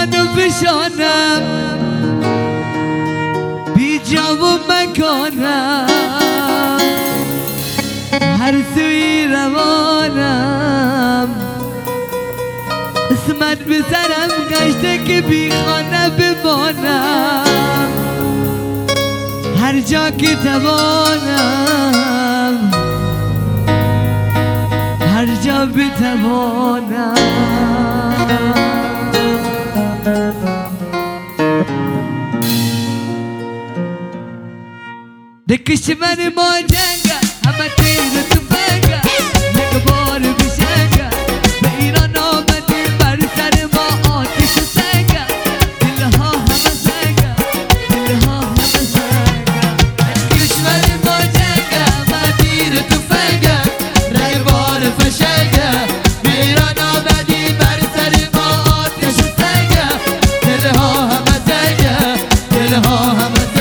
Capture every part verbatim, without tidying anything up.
جان و فشانم بی جا و مکانم هر سوی روانم اسمت به سرم گشته که بی خانه بمانم هر جا که توانم هر جا بتوانم دکشمن ما جنگه همه تیر تو بگه یک بار بشنگه به ایران آمدی بر سر ما آتش سنگه دلها همه سنگه دلها همه سنگه دکشمن ما جنگه همه تیر تو بگه رگ بار فشنگه به ایران آمدی بر سر ما آتش سنگه دلها همه سنگه دلها همه سنگه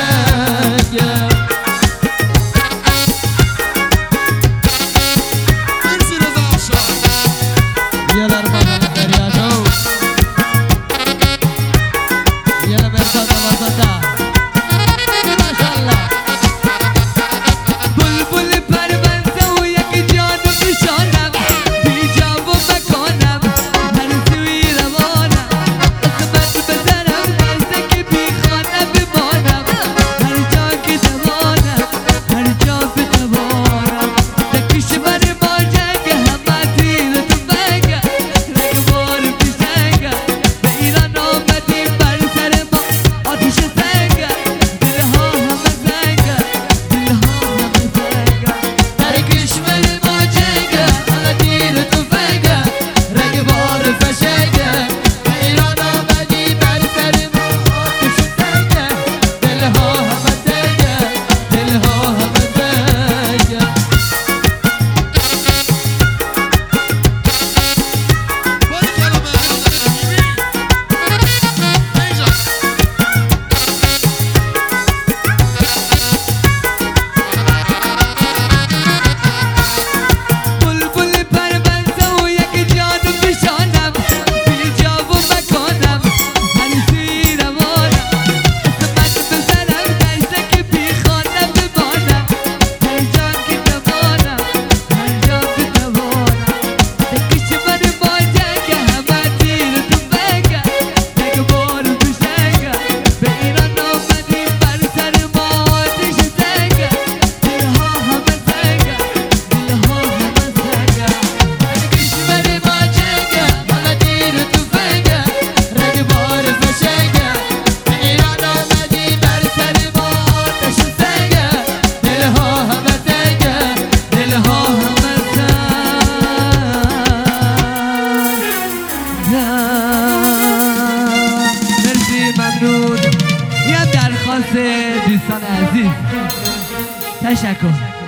ممنون. یه درخواست دوستان عزیز، تشکر.